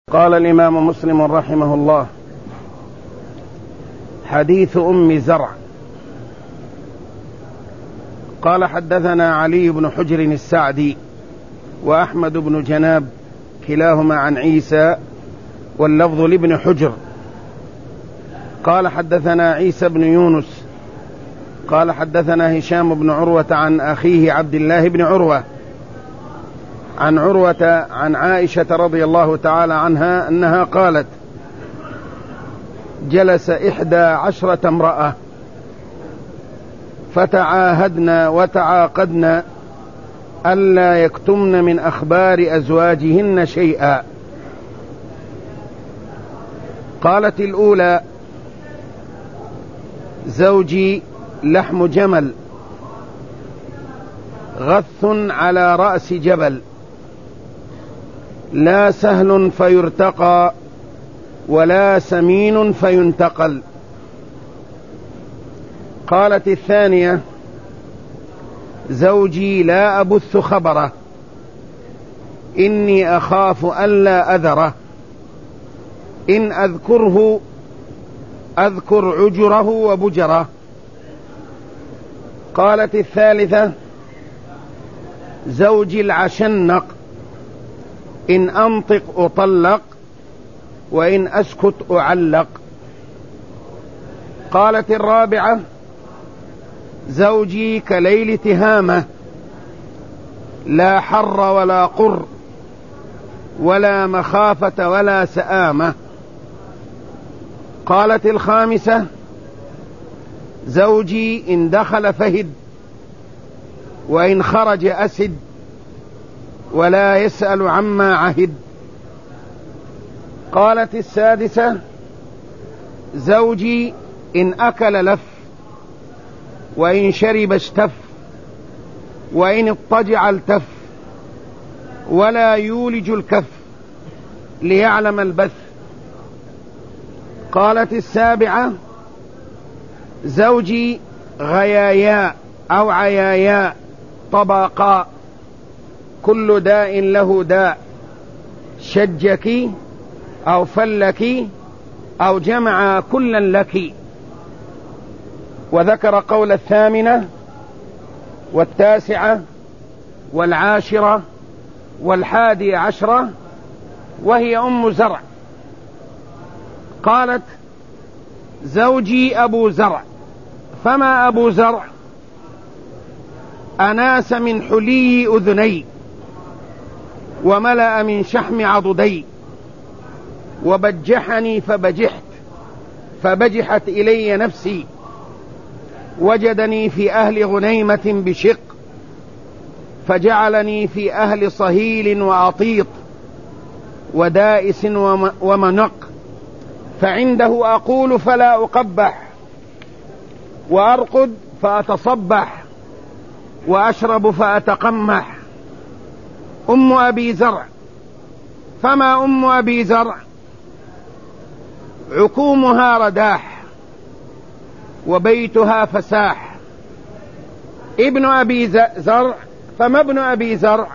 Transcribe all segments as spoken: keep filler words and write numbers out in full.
قال الإمام مسلم رحمه الله: حديث أم زرع. قال: حدثنا علي بن حجر السعدي وأحمد بن جناب كلاهما عن عيسى واللفظ لابن حجر. قال: حدثنا عيسى بن يونس قال: حدثنا هشام بن عروة عن أخيه عبد الله بن عروة عن عروة عن عائشة رضي الله تعالى عنها أنها قالت: جلس إحدى عشرة امرأة فتعاهدنا وتعاقدنا ألا يكتمن من أخبار أزواجهن شيئا. قالت الأولى: زوجي لحم جمل غث على رأس جبل، لا سهل فيرتقى ولا سمين فينتقل. قالت الثانية: زوجي لا أبث خبره، إني أخاف ألا أذره، إن أذكره أذكر عجره وبجره. قالت الثالثة: زوجي العشنق، إن أنطق أطلق وإن أسكت أعلق. قالت الرابعة: زوجي كليل تهامة، لا حر ولا قر ولا مخافة ولا سآمة. قالت الخامسة: زوجي إن دخل فهد وإن خرج أسد ولا يسأل عما عهد. قالت السادسة: زوجي إن أكل لف وإن شرب اشتف وإن اضطجع التف ولا يولج الكف ليعلم البث. قالت السابعة: زوجي غياياء أو عياياء طبقاء، كل داء له داء، شجك أو فلك أو جمع كلا لك. وذكر قول الثامنة والتاسعة والعاشرة والحادي عشرة، وهي أم زرع. قالت: زوجي أبو زرع. فما أبو زرع؟ أناس من حلي أذني وملأ من شحم عضدي، وبجحني فبجحت فبجحت إلي نفسي، وجدني في أهل غنيمة بشق فجعلني في أهل صهيل وعطيط ودائس ومنق، فعنده أقول فلا أقبح، وأرقد فأتصبح، وأشرب فأتقمح. أم أبي زرع. فما أم أبي زرع؟ عكومها رداح وبيتها فساح. ابن أبي زرع. فما ابن أبي زرع؟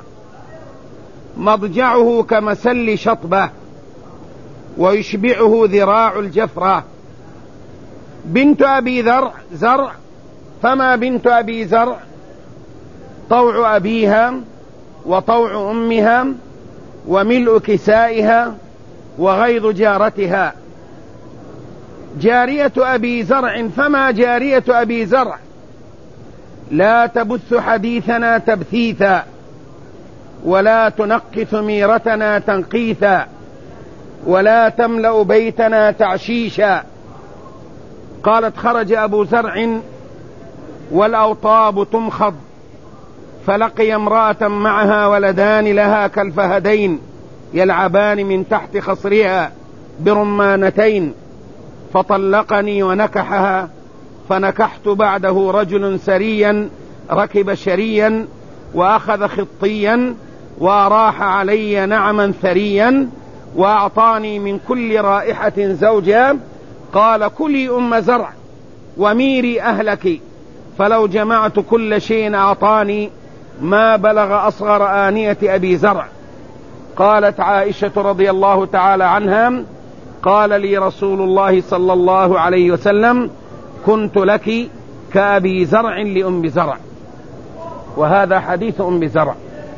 مضجعه كمسل شطبة ويشبعه ذراع الجفرة. بنت أبي زرع زرع. فما بنت أبي زرع؟ طوع أبيها وطوع أمها وملء كسائها وغيظ جارتها. جارية أبي زرع. فما جارية أبي زرع؟ لا تبث حديثنا تبثيثا ولا تنقث ميرتنا تنقيثا ولا تملأ بيتنا تعشيشا. قالت: خرج أبو زرع والأوطاب تمخض، فلقي امرأة معها ولدان لها كالفهدين يلعبان من تحت خصرها برمانتين، فطلقني ونكحها، فنكحت بعده رجل سريا ركب شريا وأخذ خطيا وأراح علي نعما ثريا وأعطاني من كل رائحة زوجا. قال: كلي أم زرع وميري أهلك، فلو جمعت كل شيء أعطاني ما بلغ أصغر آنية أبي زرع. قالت عائشة رضي الله تعالى عنها: قال لي رسول الله صلى الله عليه وسلم: كنت لك كأبي زرع لأم زرع. وهذا حديث أم زرع.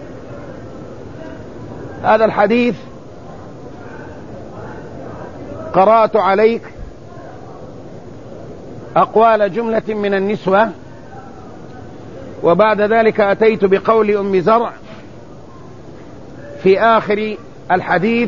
هذا الحديث قرأت عليك أقوال جملة من النسوة، وبعد ذلك أتيت بقول أم زرع في آخر الحديث.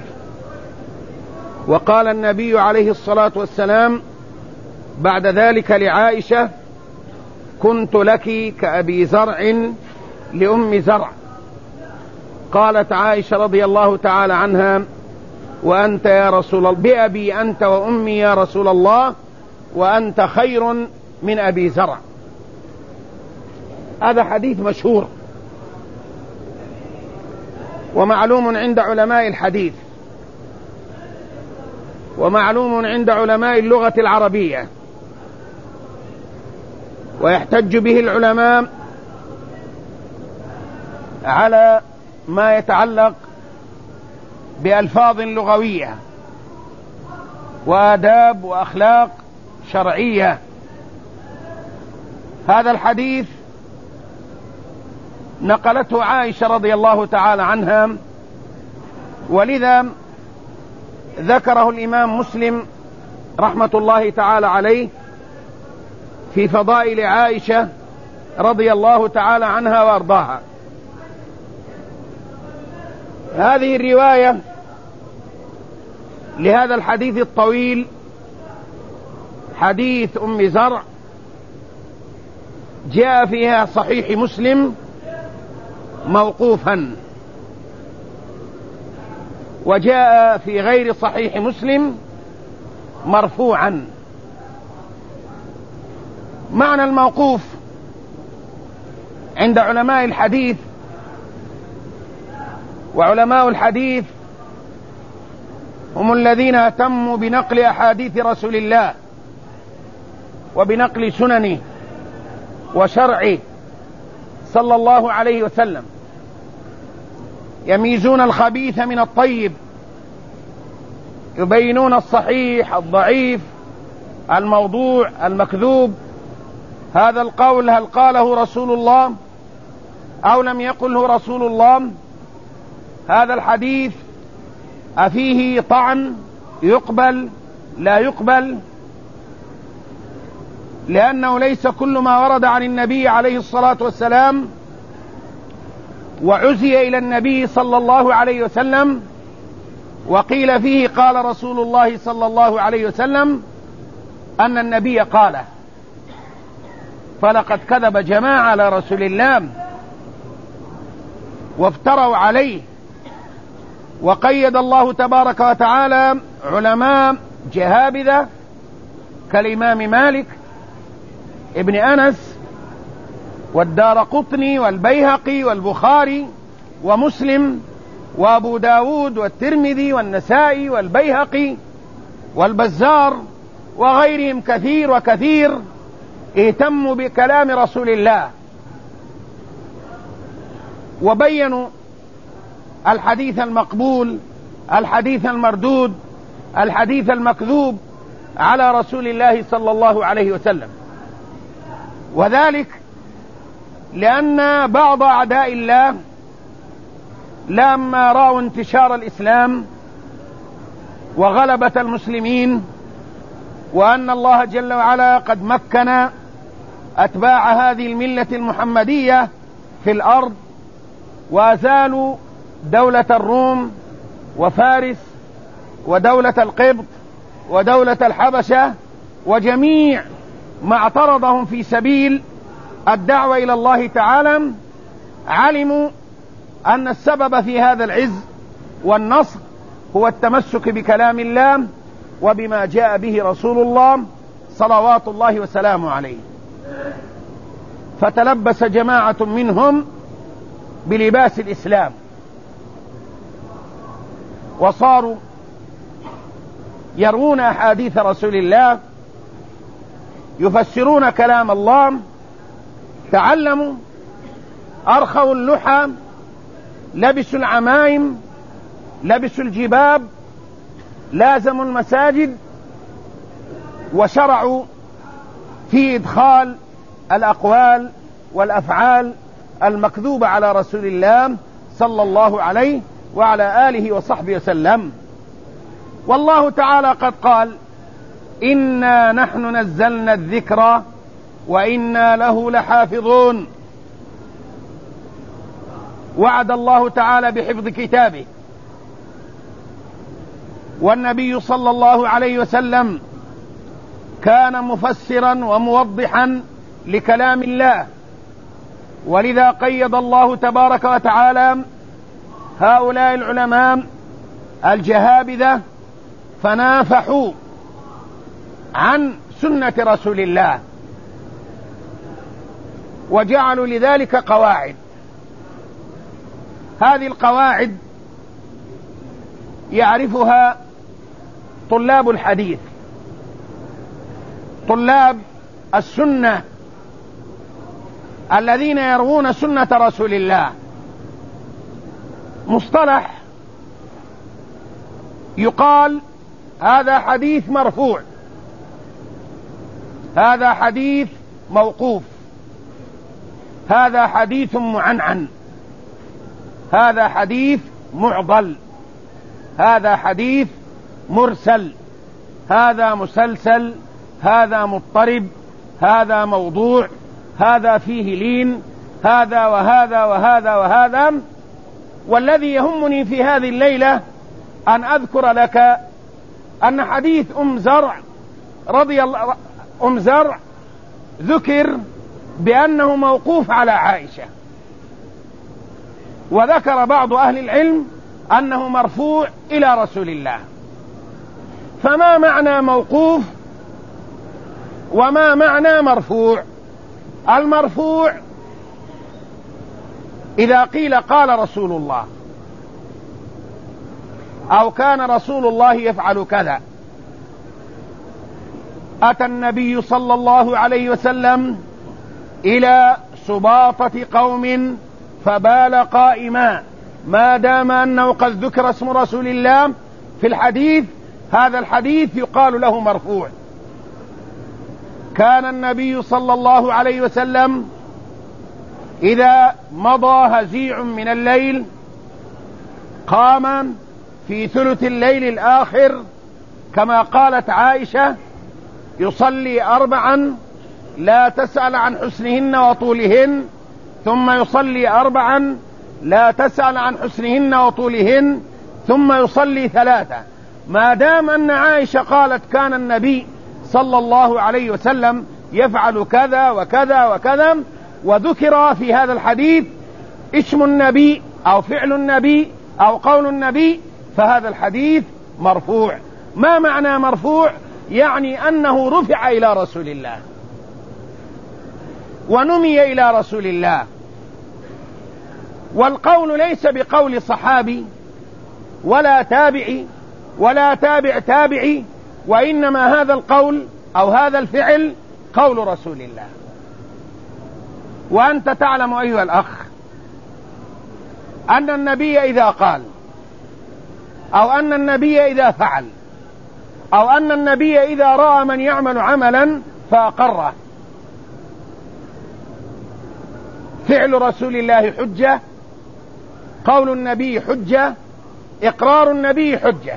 وقال النبي عليه الصلاة والسلام بعد ذلك لعائشة: كنت لك كأبي زرع لأم زرع. قالت عائشة رضي الله تعالى عنها: وأنت يا رسول الله، بأبي أنت وأمي يا رسول الله، وأنت خير من أبي زرع. هذا حديث مشهور ومعلوم عند علماء الحديث، ومعلوم عند علماء اللغة العربية، ويحتج به العلماء على ما يتعلق بألفاظ لغوية وآداب وأخلاق شرعية. هذا الحديث نقلته عائشة رضي الله تعالى عنها، ولذا ذكره الإمام مسلم رحمة الله تعالى عليه في فضائل عائشة رضي الله تعالى عنها وأرضاها. هذه الرواية لهذا الحديث الطويل، حديث أم زرع، جاء فيها صحيح مسلم موقوفا، وجاء في غير صحيح مسلم مرفوعا. معنى الموقوف عند علماء الحديث، وعلماء الحديث هم الذين اهتموا بنقل أحاديث رسول الله وبنقل سننه وشرعه صلى الله عليه وسلم، يميزون الخبيث من الطيب، يبينون الصحيح الضعيف، الموضوع المكذوب. هذا القول هل قاله رسول الله أو لم يقله رسول الله؟ هذا الحديث أفيه طعن يقبل لا يقبل؟ لأنه ليس كل ما ورد عن النبي عليه الصلاة والسلام وعزي إلى النبي صلى الله عليه وسلم وقيل فيه قال رسول الله صلى الله عليه وسلم أن النبي قاله، فلقد كذب جماعة على رسول الله وافتروا عليه. وقيد الله تبارك وتعالى علماء جهابذة كالإمام مالك ابن أنس والدارقطني والبيهقي والبخاري ومسلم وأبو داود والترمذي والنسائي والبيهقي والبزار وغيرهم كثير وكثير، اهتموا بكلام رسول الله وبينوا الحديث المقبول، الحديث المردود، الحديث المكذوب على رسول الله صلى الله عليه وسلم. وذلك لأن بعض أعداء الله لما رأوا انتشار الإسلام وغلبة المسلمين، وأن الله جل وعلا قد مكن أتباع هذه الملة المحمدية في الأرض، وأزالوا دولة الروم وفارس ودولة القبط ودولة الحبشة وجميع ما اعترضهم في سبيل الدعوة إلى الله تعالى، علموا أن السبب في هذا العز والنصر هو التمسك بكلام الله وبما جاء به رسول الله صلوات الله وسلامه عليه. فتلبس جماعة منهم بلباس الإسلام وصاروا يروون أحاديث رسول الله، يفسرون كلام الله، تعلموا، أرخوا اللحى، لبسوا العمائم، لبسوا الجباب، لازموا المساجد، وشرعوا في إدخال الأقوال والأفعال المكذوبة على رسول الله صلى الله عليه وعلى آله وصحبه وسلم. والله تعالى قد قال: إنا نحن نزلنا الذكر وإنا له لحافظون. وعد الله تعالى بحفظ كتابه، والنبي صلى الله عليه وسلم كان مفسرا وموضحا لكلام الله، ولذا قيد الله تبارك وتعالى هؤلاء العلماء الجهابذة فنافحوا عن سنة رسول الله، وجعلوا لذلك قواعد. هذه القواعد يعرفها طلاب الحديث، طلاب السنة الذين يروون سنة رسول الله. مصطلح يقال: هذا حديث مرفوع، هذا حديث موقوف، هذا حديث معنعن، هذا حديث معضل، هذا حديث مرسل، هذا مسلسل، هذا مضطرب، هذا موضوع، هذا فيه لين، هذا وهذا وهذا وهذا. والذي يهمني في هذه الليلة أن أذكر لك أن حديث أم زرع رضي الله أم زرع ذكر بأنه موقوف على عائشة، وذكر بعض أهل العلم أنه مرفوع إلى رسول الله. فما معنى موقوف وما معنى مرفوع؟ المرفوع إذا قيل قال رسول الله، أو كان رسول الله يفعل كذا. أتى النبي صلى الله عليه وسلم إلى سباطة قوم فبال قائما، ما دام أنه قد ذكر اسم رسول الله في الحديث، هذا الحديث يقال له مرفوع. كان النبي صلى الله عليه وسلم إذا مضى هزيع من الليل قام في ثلث الليل الآخر، كما قالت عائشة: يصلي أربعا لا تسأل عن حسنهن وطولهن، ثم يصلي أربعا لا تسأل عن حسنهن وطولهن، ثم يصلي ثلاثة. ما دام أن عائشة قالت كان النبي صلى الله عليه وسلم يفعل كذا وكذا وكذا، وذكر في هذا الحديث اسم النبي أو فعل النبي أو قول النبي، فهذا الحديث مرفوع. ما معنى مرفوع؟ يعني أنه رفع إلى رسول الله ونمي إلى رسول الله. والقول ليس بقول صحابي ولا تابعي ولا تابع تابعي، وإنما هذا القول أو هذا الفعل قول رسول الله. وأنت تعلم أيها الأخ أن النبي إذا قال، أو أن النبي إذا فعل، أو أن النبي إذا رأى من يعمل عملا فأقره، فعل رسول الله حجة، قول النبي حجة، إقرار النبي حجة.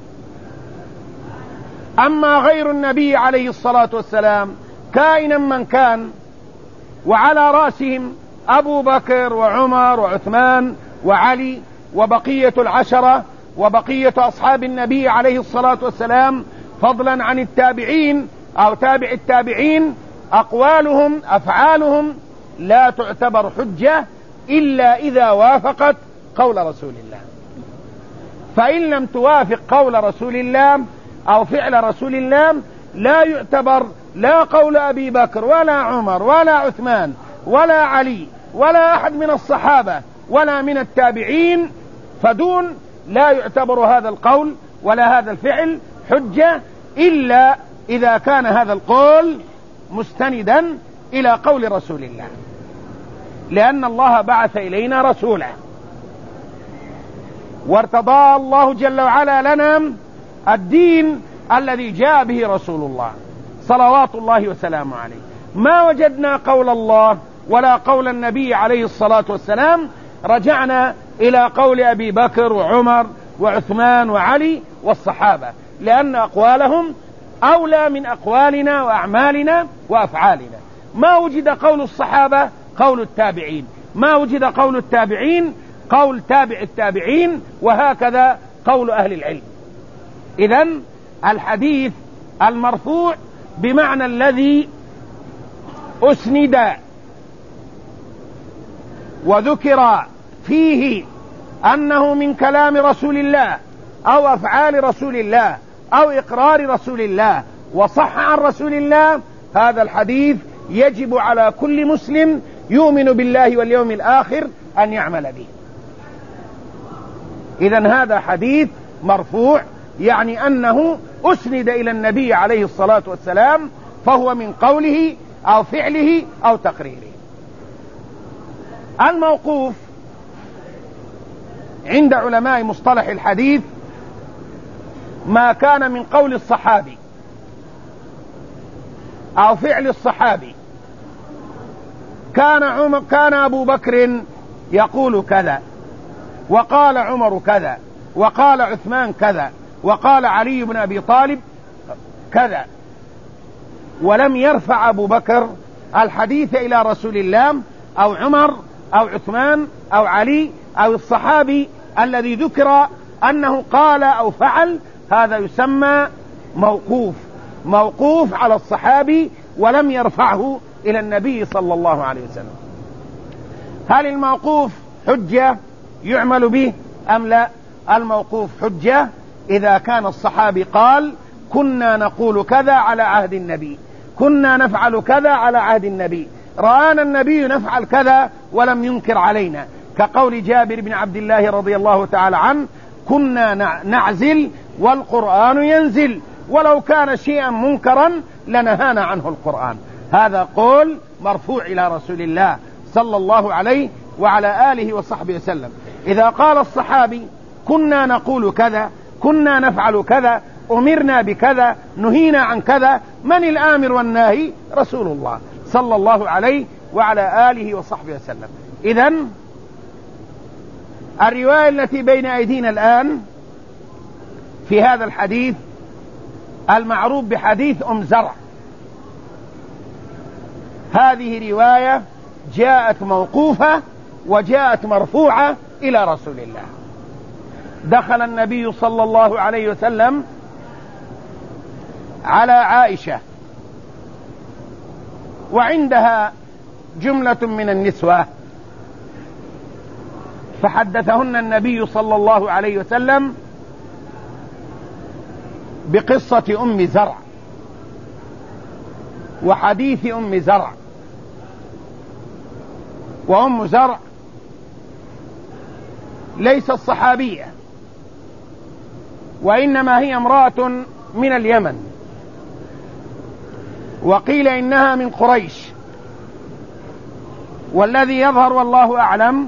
أما غير النبي عليه الصلاة والسلام كائنا من كان، وعلى رأسهم أبو بكر وعمر وعثمان وعلي وبقية العشرة وبقية أصحاب النبي عليه الصلاة والسلام، فضلا عن التابعين أو تابع التابعين، أقوالهم أفعالهم لا تعتبر حجة إلا إذا وافقت قول رسول الله. فإن لم توافق قول رسول الله أو فعل رسول الله لا يعتبر لا قول أبي بكر ولا عمر ولا عثمان ولا علي ولا أحد من الصحابة ولا من التابعين فدون، لا يعتبر هذا القول ولا هذا الفعل حجة إلا إذا كان هذا القول مستندا إلى قول رسول الله، لأن الله بعث إلينا رسولا. وارتضى الله جل وعلا لنا الدين الذي جاء به رسول الله صلوات الله وسلامه عليه. ما وجدنا قول الله ولا قول النبي عليه الصلاة والسلام رجعنا إلى قول أبي بكر وعمر وعثمان وعلي والصحابة، لأن أقوالهم أولى من أقوالنا وأعمالنا وأفعالنا. ما وجد قول الصحابة قول التابعين، ما وجد قول التابعين قول تابع التابعين، وهكذا قول أهل العلم. إذن الحديث المرفوع بمعنى الذي أسند وذكر فيه أنه من كلام رسول الله أو أفعال رسول الله أو إقرار رسول الله وصح عن رسول الله، هذا الحديث يجب على كل مسلم يؤمن بالله واليوم الآخر أن يعمل به. إذن هذا حديث مرفوع، يعني أنه أسند إلى النبي عليه الصلاة والسلام، فهو من قوله أو فعله أو تقريره. الموقوف عند علماء مصطلح الحديث ما كان من قول الصحابي أو فعل الصحابي. كان عمر كان أبو بكر يقول كذا، وقال عمر كذا، وقال عثمان كذا، وقال علي بن أبي طالب كذا، ولم يرفع أبو بكر الحديث إلى رسول الله أو عمر أو عثمان أو علي أو الصحابي الذي ذكر أنه قال أو فعل، هذا يسمى موقوف، موقوف على الصحابي ولم يرفعه إلى النبي صلى الله عليه وسلم. هل الموقوف حجة يعمل به أم لا؟ الموقوف حجة إذا كان الصحابي قال كنا نقول كذا على عهد النبي، كنا نفعل كذا على عهد النبي، رآنا النبي نفعل كذا ولم ينكر علينا، كقول جابر بن عبد الله رضي الله تعالى عنه كنا نعزل والقرآن ينزل، ولو كان شيئا منكرا لنهانا عنه القرآن. هذا قول مرفوع إلى رسول الله صلى الله عليه وعلى آله وصحبه وسلم. إذا قال الصحابي كنا نقول كذا، كنا نفعل كذا، أمرنا بكذا، نهينا عن كذا، من الآمر والناهي؟ رسول الله صلى الله عليه وعلى آله وصحبه وسلم. إذن الرواية التي بين أيدينا الآن في هذا الحديث المعروف بحديث أم زرع، هذه رواية جاءت موقوفة وجاءت مرفوعة إلى رسول الله. دخل النبي صلى الله عليه وسلم على عائشة وعندها جملة من النسوة، فحدثهن النبي صلى الله عليه وسلم بقصة أم زرع وحديث أم زرع. وأم زرع ليست صحابية، وإنما هي امرأة من اليمن، وقيل إنها من قريش، والذي يظهر والله أعلم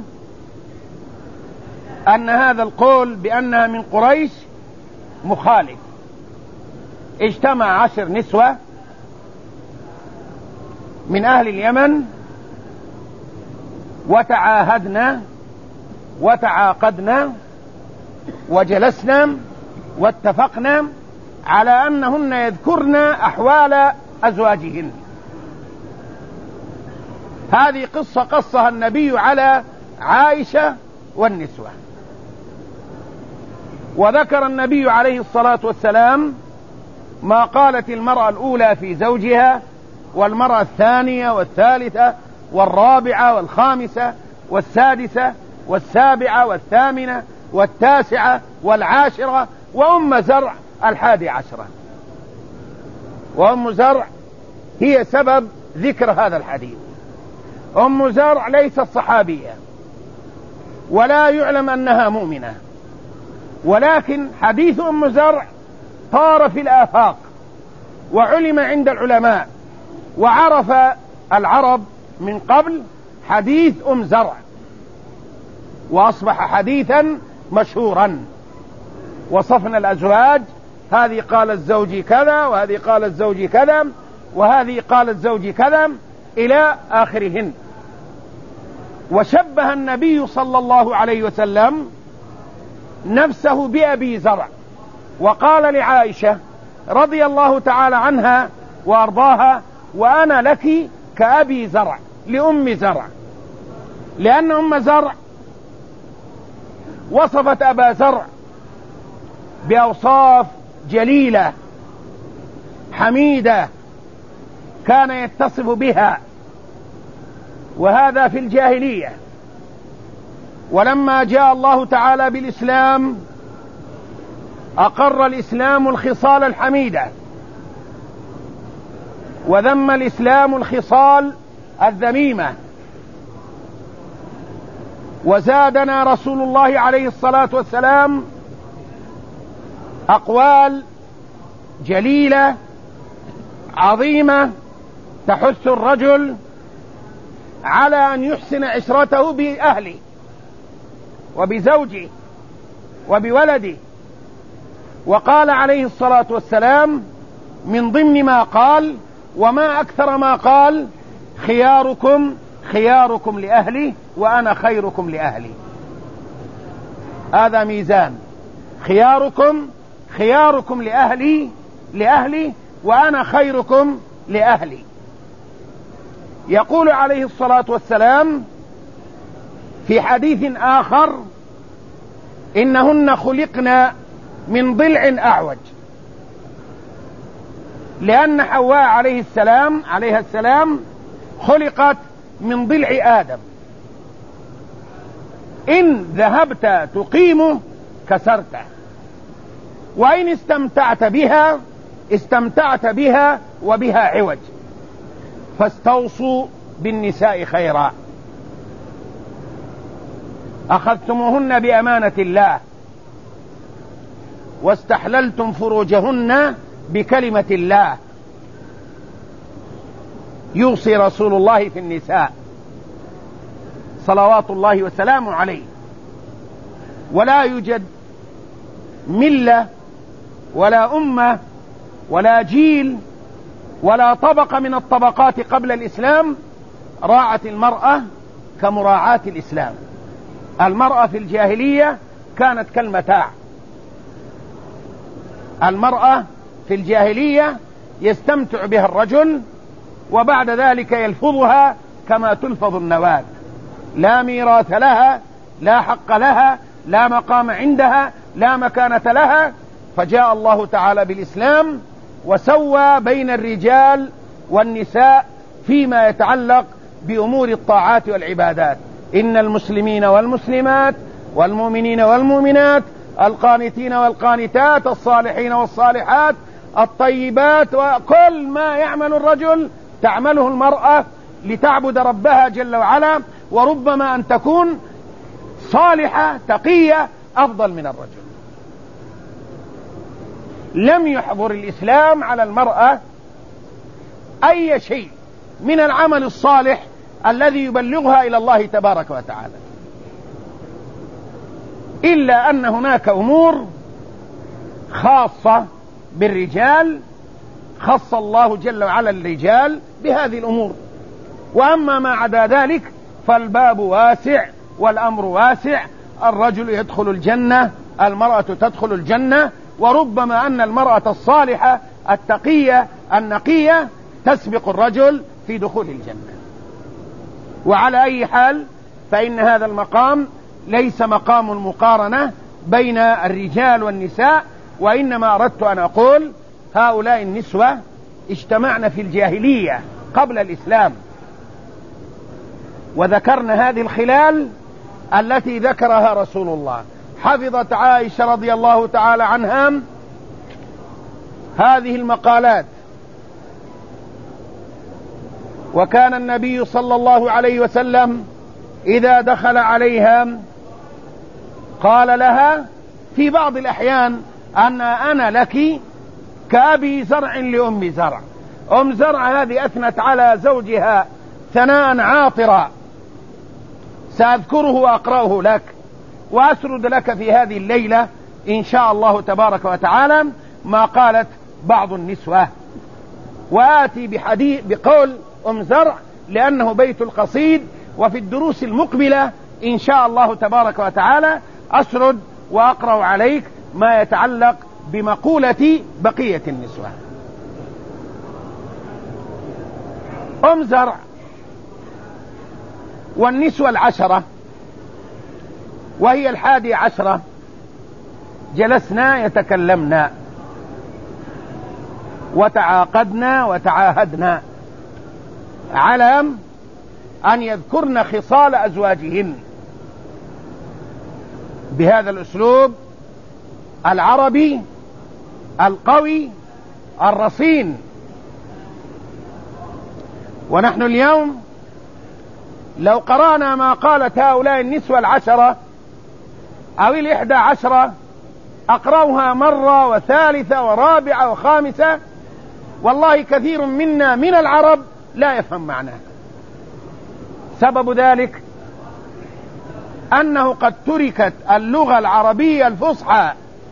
أن هذا القول بأنها من قريش مخالف. اجتمع عشر نسوة من أهل اليمن وتعاهدنا وتعاقدنا وجلسنا واتفقنا على أنهن يذكرن أحوال أزواجهن. هذه قصة قصها النبي على عائشة والنسوة. وذكر النبي عليه الصلاة والسلام ما قالت المرأة الأولى في زوجها، والمرأة الثانية والثالثة والرابعة والخامسة والسادسة والسابعة والثامنة والتاسعة والعاشرة، وأم زرع الحادي عشرة. وأم زرع هي سبب ذكر هذا الحديث. أم زرع ليست صحابية ولا يعلم أنها مؤمنة، ولكن حديث أم زرع طار في الآفاق وعلم عند العلماء، وعرف العرب من قبل حديث أم زرع، وأصبح حديثا مشهورا. وصفنا الأزواج، هذه قالت زوجي كذا، وهذه قالت زوجي كذا، وهذه قالت زوجي كذا، إلى آخرهن. وشبه النبي صلى الله عليه وسلم نفسه بأبي زرع، وقال لعائشة رضي الله تعالى عنها وأرضاها: وأنا لك كأبي زرع، لأم زرع، لأن أم زرع وصفت أبا زرع بأوصاف جليلة حميدة كان يتصف بها، وهذا في الجاهلية. ولما جاء الله تعالى بالإسلام أقر الإسلام الخصال الحميدة، وذم الإسلام الخصال الذميمة. وزادنا رسول الله عليه الصلاة والسلام أقوال جليلة عظيمة تحث الرجل على أن يحسن عشرته بأهله وبزوجه وبولده. وقال عليه الصلاة والسلام من ضمن ما قال، وما أكثر ما قال: خياركم خياركم لأهلي وأنا خيركم لأهلي. هذا ميزان، خياركم خياركم لأهلي لأهلي وأنا خيركم لأهلي. يقول عليه الصلاة والسلام في حديث آخر: إنهن خلقن من ضلع أعوج، لأن حواء عليه السلام عليها السلام خلقت من ضلع آدم، إن ذهبت تقيمه كسرته، وإن استمتعت بها استمتعت بها وبها عوج، فاستوصوا بالنساء خيرا. أخذتموهن بأمانة الله واستحللتم فروجهن بكلمة الله. يوصي رسول الله في النساء صلوات الله وسلامه عليه. ولا يوجد ملة ولا أمة ولا جيل ولا طبقة من الطبقات قبل الإسلام راعت المرأة كمراعاة الإسلام. المرأة في الجاهلية كانت كالمتاع. المرأة في الجاهلية يستمتع بها الرجل، وبعد ذلك يلفظها كما تلفظ النواة، لا ميراث لها، لا حق لها، لا مقام عندها، لا مكانة لها. فجاء الله تعالى بالإسلام وسوى بين الرجال والنساء فيما يتعلق بأمور الطاعات والعبادات. إن المسلمين والمسلمات والمؤمنين والمؤمنات القانتين والقانتات الصالحين والصالحات الطيبات، وكل ما يعمل الرجل تعمله المرأة لتعبد ربها جل وعلا، وربما أن تكون صالحة تقية أفضل من الرجل. لم يحظر الإسلام على المرأة أي شيء من العمل الصالح الذي يبلغها إلى الله تبارك وتعالى، إلا أن هناك أمور خاصة بالرجال، خص الله جل وعلا الرجال بهذه الأمور. وأما ما عدا ذلك فالباب واسع والأمر واسع. الرجل يدخل الجنة، المرأة تدخل الجنة، وربما أن المرأة الصالحة التقية النقية تسبق الرجل في دخول الجنة. وعلى أي حال فإن هذا المقام ليس مقام المقارنة بين الرجال والنساء، وإنما أردت أن أقول هؤلاء النسوة اجتمعن في الجاهلية قبل الإسلام، وذكرنا هذه الخلال التي ذكرها رسول الله. حفظت عائشة رضي الله تعالى عنها هذه المقالات، وكان النبي صلى الله عليه وسلم إذا دخل عليها قال لها في بعض الأحيان أن أنا لك كأبي زرع لأم زرع. أم زرع هذه أثنت على زوجها ثناء عاطرا سأذكره وأقرأه لك. وأسرد لك في هذه الليلة إن شاء الله تبارك وتعالى ما قالت بعض النسوة، وآتي بحديث بقول أم زرع لأنه بيت القصيد، وفي الدروس المقبلة إن شاء الله تبارك وتعالى أسرد وأقرأ عليك ما يتعلق بمقولة بقية النسوة. أم زرع والنسوة العشرة وهي الحادي عشرة جلسنا يتكلمنا وتعاقدنا وتعاهدنا على أن يذكرن خصال أزواجهن بهذا الأسلوب العربي القوي الرصين. ونحن اليوم لو قرأنا ما قالت هؤلاء النسوة العشرة أو الإحدى عشرة أقرأها مرة وثالثة ورابعة وخامسة، والله كثير منا من العرب لا يفهم معناه. سبب ذلك أنه قد تركت اللغة العربية الفصحى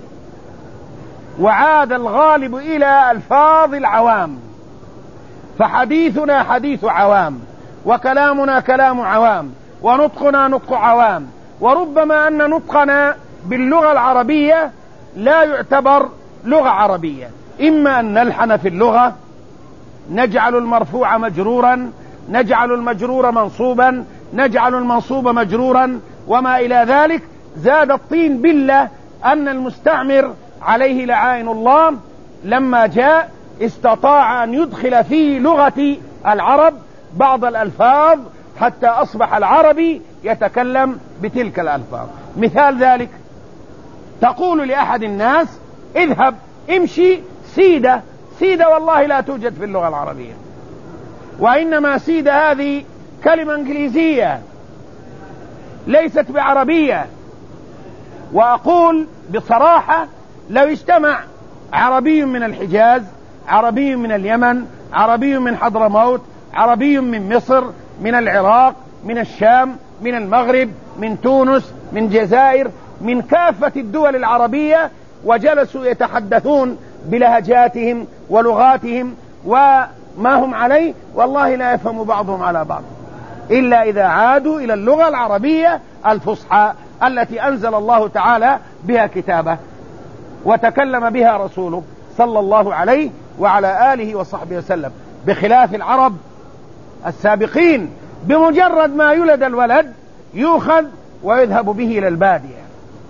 وعاد الغالب إلى ألفاظ العوام، فحديثنا حديث عوام، وكلامنا كلام عوام، ونطقنا نطق عوام، وربما أن نطقنا باللغة العربية لا يعتبر لغة عربية، إما أن نلحن في اللغة، نجعل المرفوع مجرورا، نجعل المجرور منصوبا، نجعل المنصوب مجرورا، وما إلى ذلك. زاد الطين بلة أن المستعمر عليه لعائن الله لما جاء استطاع أن يدخل في لغة العرب بعض الألفاظ حتى أصبح العربي يتكلم بتلك الألفاظ. مثال ذلك تقول لأحد الناس اذهب امشي سيدة، سيدة والله لا توجد في اللغة العربية، وإنما سيدة هذه كلمة إنجليزية ليست بعربية. وأقول بصراحة لو اجتمع عربي من الحجاز، عربي من اليمن، عربي من حضرموت، عربي من مصر، من العراق، من الشام، من المغرب، من تونس، من الجزائر، من كافة الدول العربية، وجلسوا يتحدثون بلهجاتهم ولغاتهم وما هم عليه، والله لا يفهم بعضهم على بعض إلا إذا عادوا إلى اللغة العربية الفصحى التي أنزل الله تعالى بها كتابه وتكلم بها رسوله صلى الله عليه وعلى آله وصحبه وسلم، بخلاف العرب السابقين بمجرد ما يولد الولد يؤخذ ويذهب به إلى البادية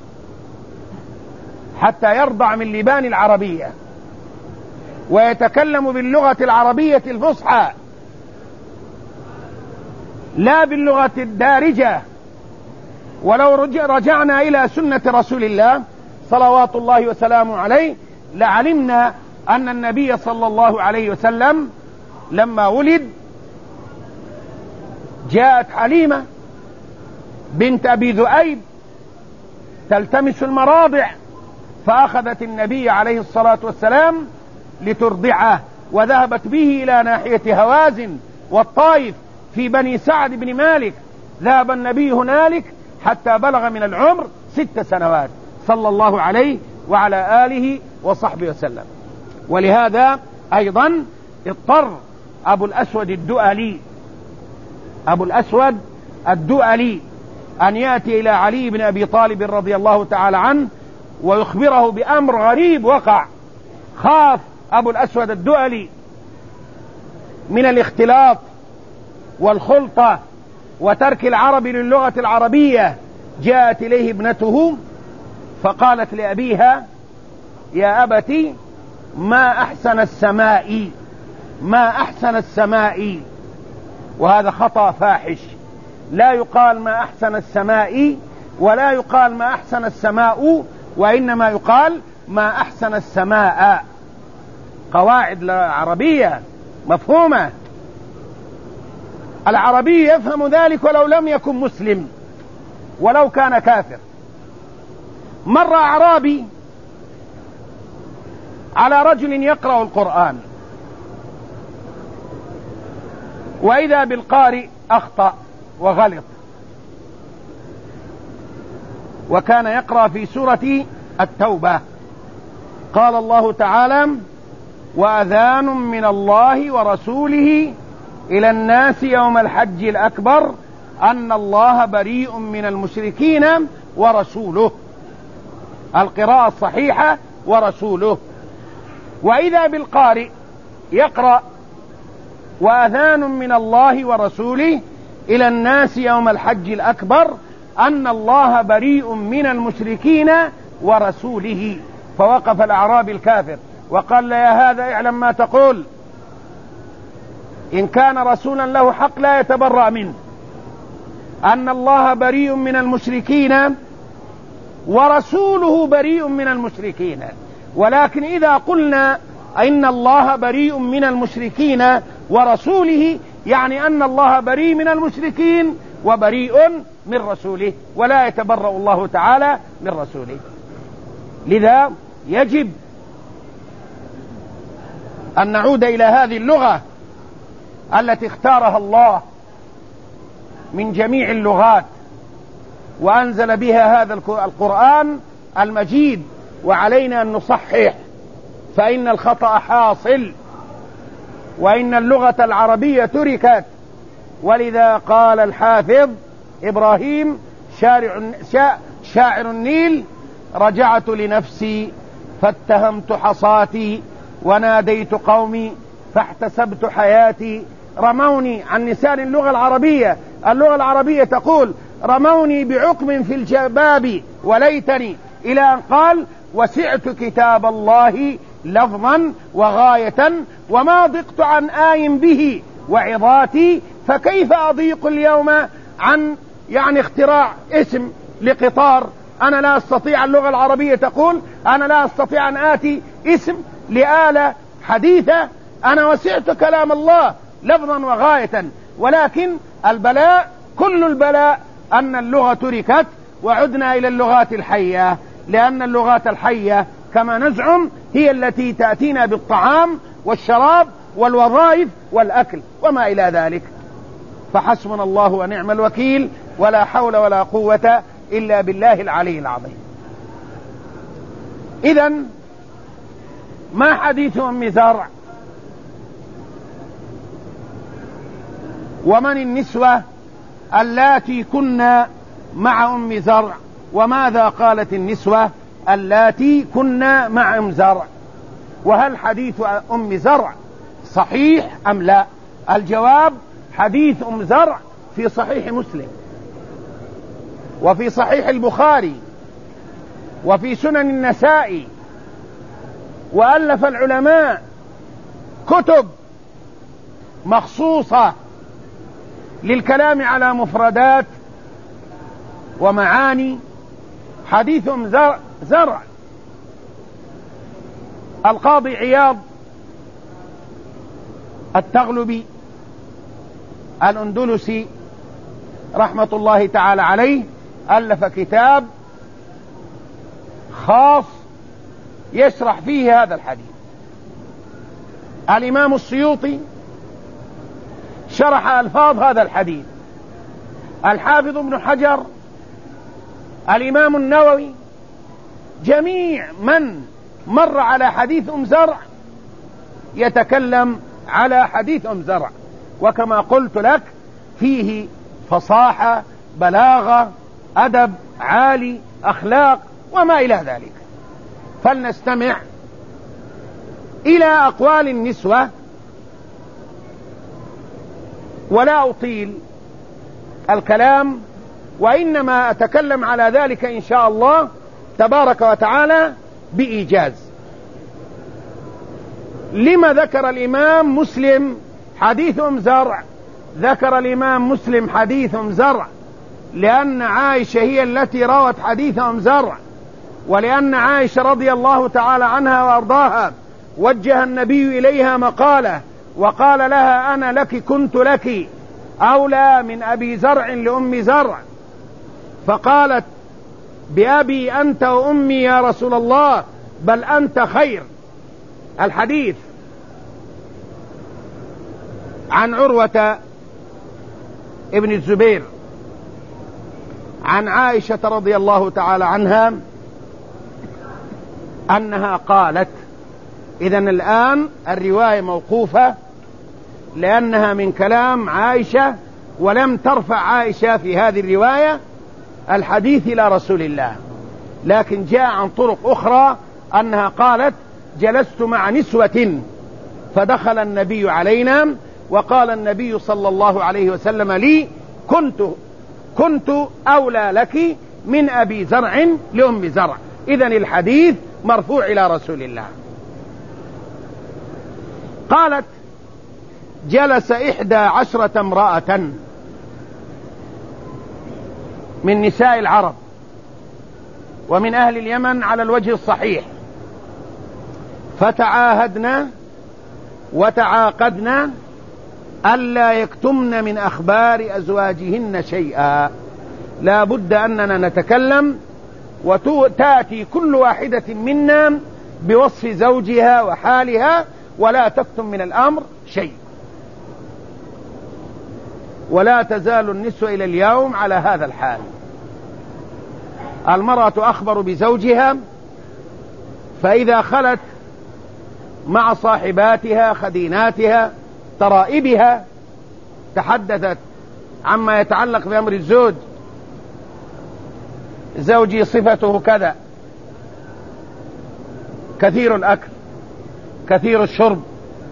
حتى يرضع من لبان العربية ويتكلم باللغة العربية الفصحى لا باللغة الدارجة. ولو رجعنا إلى سنة رسول الله صلوات الله وسلامه عليه لعلمنا أن النبي صلى الله عليه وسلم لما ولد جاءت حليمة بنت أبي ذؤيب تلتمس المراضع، فأخذت النبي عليه الصلاة والسلام لترضعه، وذهبت به إلى ناحية هوازن والطائف في بني سعد بن مالك. ذهب النبي هنالك حتى بلغ من العمر ست سنوات صلى الله عليه وعلى آله وصحبه وسلم. ولهذا أيضا اضطر أبو الأسود الدؤلي أبو الأسود الدؤلي أن يأتي إلى علي بن أبي طالب رضي الله تعالى عنه ويخبره بأمر غريب وقع. خاف أبو الأسود الدؤلي من الاختلاط والخلطة وترك العرب للغة العربية. جاءت إليه ابنته فقالت لأبيها يا أبتي ما أحسن السماء ما أحسن السماء، وهذا خطأ فاحش. لا يقال ما أحسن السماء ولا يقال ما أحسن السماء، وإنما يقال ما أحسن السماء. قواعد عربية مفهومة، العربي يفهم ذلك ولو لم يكن مسلم ولو كان كافر. مر أعرابي على رجل يقرأ القرآن وإذا بالقارئ أخطأ وغلط، وكان يقرأ في سورة التوبة. قال الله تعالى: وأذان من الله ورسوله إلى الناس يوم الحج الأكبر أن الله بريء من المشركين ورسوله. القراءة الصحيحة ورسوله. وإذا بالقارئ يقرأ: وأذان من الله ورسوله إلى الناس يوم الحج الأكبر أن الله بريء من المشركين ورسوله. فوقف الأعرابي الكافر وقال: يا هذا اعلم ما تقول، إن كان رسولا له حق لا يتبرأ منه. أن الله بريء من المشركين ورسوله بريء من المشركين. ولكن إذا قلنا إن الله بريء من المشركين ورسوله يعني أن الله بريء من المشركين وبريء من رسوله، ولا يتبرأ الله تعالى من رسوله. لذا يجب أن نعود إلى هذه اللغة التي اختارها الله من جميع اللغات وأنزل بها هذا القرآن المجيد، وعلينا أن نصحح، فإن الخطأ حاصل، وإن اللغة العربية تركت. ولذا قال الحافظ إبراهيم شارع شاعر النيل: رجعت لنفسي فاتهمت حصاتي وناديت قومي فاحتسبت حياتي. رموني عن لسان اللغة العربية. اللغة العربية تقول: رموني بعقم في الجباب وليتني، إلى أن قال: وسعت كتاب الله لفظا وغاية وما ضقت عن آي به وعظاتي، فكيف أضيق اليوم عن يعني اختراع اسم لقطار. أنا لا أستطيع، اللغة العربية تقول أنا لا أستطيع أن آتي اسم لآلة حديثة. أنا وسعت كلام الله لفظا وغاية. ولكن البلاء، كل البلاء أن اللغة تركت وعدنا إلى اللغات الحية، لأن اللغات الحية كما نزعم هي التي تأتينا بالطعام والشراب والوظائف والأكل وما إلى ذلك. فحسبنا الله ونعم الوكيل، ولا حول ولا قوة إلا بالله العلي العظيم. إذن ما حديث أم زرع؟ ومن النسوة اللاتي كنا مع أم زرع؟ وماذا قالت النسوة اللاتي كنا مع أم زرع؟ وهل حديث أم زرع صحيح أم لا؟ الجواب: حديث أم زرع في صحيح مسلم، وفي صحيح البخاري، وفي سنن النسائي. وألف العلماء كتب مخصوصة للكلام على مفردات ومعاني حديث أم زرع, زرع. القاضي عياض التغلبي الأندلسي رحمة الله تعالى عليه ألف كتاب خاص يشرح فيه هذا الحديث. الإمام السيوطي شرح ألفاظ هذا الحديث، الحافظ ابن حجر، الإمام النووي، جميع من مر على حديث أم زرع يتكلم على حديث أم زرع. وكما قلت لك فيه فصاحة، بلاغة، أدب عالي، أخلاق وما إلى ذلك. فلنستمع إلى أقوال النسوة، ولا أطيل الكلام، وإنما أتكلم على ذلك إن شاء الله تبارك وتعالى بإيجاز. لما ذكر الإمام مسلم حديث أم زرع؟ ذكر الإمام مسلم حديث أم زرع لأن عائشة هي التي روت حديث أم زرع، ولأن عائشة رضي الله تعالى عنها وأرضاها وجه النبي إليها مقالة وقال لها: أنا لك كنت لك أولى من أبي زرع لأم زرع. فقالت: بأبي أنت وأمي يا رسول الله، بل أنت خير. الحديث عن عروة ابن الزبير عن عائشة رضي الله تعالى عنها أنها قالت. إذن الآن الرواية موقوفة لأنها من كلام عائشة، ولم ترفع عائشة في هذه الرواية الحديث إلى رسول الله، لكن جاء عن طرق أخرى أنها قالت: جلست مع نسوة فدخل النبي علينا وقال النبي صلى الله عليه وسلم لي: كنت كنت أولى لك من أبي زرع لأم زرع. إذن الحديث مرفوع إلى رسول الله. قالت: جلس إحدى عشرة امرأة من نساء العرب ومن أهل اليمن على الوجه الصحيح، فتعاهدنا وتعاقدنا ألا يكتمن من أخبار أزواجهن شيئا، لا بد أننا نتكلم وتأتي كل واحدة منا بوصف زوجها وحالها، ولا تكتم من الأمر شيء. ولا تزال النسوة إلى اليوم على هذا الحال. المرأة أخبر بزوجها، فإذا خلت مع صاحباتها خديناتها ترائبها تحدثت عما يتعلق بأمر الزوج: زوجي صفته كذا، كثير الأكل، كثير الشرب،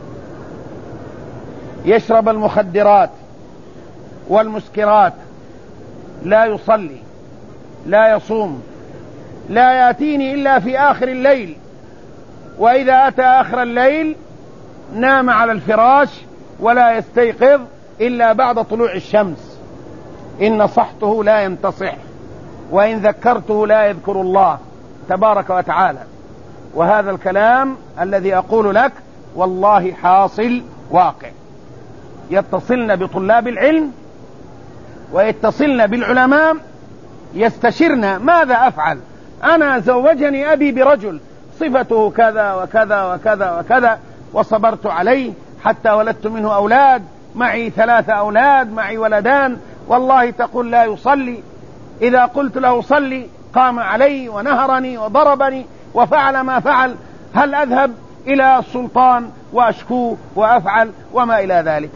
يشرب المخدرات والمسكرات، لا يصلي، لا يصوم، لا يأتيني إلا في آخر الليل، وإذا أتى آخر الليل نام على الفراش ولا يستيقظ إلا بعد طلوع الشمس، إن نصحته لا ينتصح، وإن ذكرته لا يذكر الله تبارك وتعالى. وهذا الكلام الذي أقول لك والله حاصل واقع. يتصلن بطلاب العلم ويتصلن بالعلماء يستشرن: ماذا أفعل؟ أنا زوجني أبي برجل صفته كذا وكذا وكذا وكذا، وصبرت عليه حتى ولدت منه أولاد، معي ثلاثة أولاد، معي ولدان، والله تقول لا يصلي، إذا قلت له صلي قام علي ونهرني وضربني وفعل ما فعل، هل أذهب إلى السلطان وأشكوه وأفعل وما إلى ذلك؟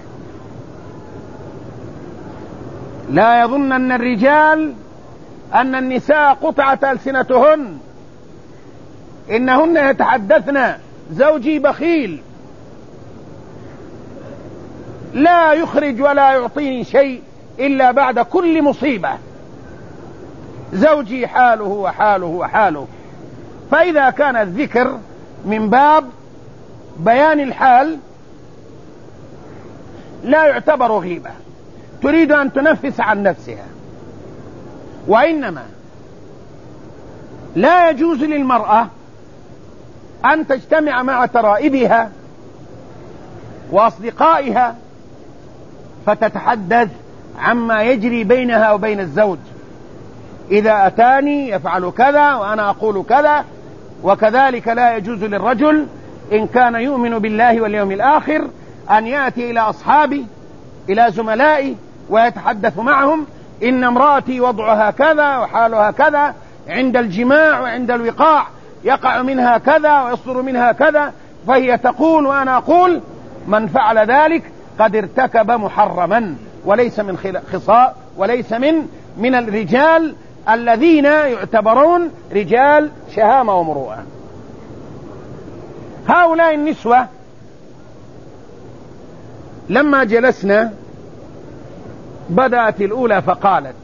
لا يظنن الرجال أن النساء قطعة ألسنتهن، إنهن يتحدثن: زوجي بخيل، لا يخرج ولا يعطيني شيء إلا بعد كل مصيبة، زوجي حاله وحاله وحاله. فإذا كان الذكر من باب بيان الحال لا يعتبر غيبة، تريد أن تنفس عن نفسها. وإنما لا يجوز للمرأة أن تجتمع مع ترائبها وأصدقائها فتتحدث عما يجري بينها وبين الزوج: إذا أتاني يفعل كذا وأنا أقول كذا. وكذلك لا يجوز للرجل إن كان يؤمن بالله واليوم الآخر أن يأتي إلى أصحابه إلى زملائه ويتحدث معهم: إن امرأتي وضعها كذا وحالها كذا، عند الجماع وعند الوقاع يقع منها كذا ويصدر منها كذا، فهي تقول وأنا أقول. من فعل ذلك قد ارتكب محرما، وليس من خصاء وليس من من الرجال الذين يعتبرون رجال شهامة ومروءة. هؤلاء النسوة لما جلسنا بدأت الأولى فقالت: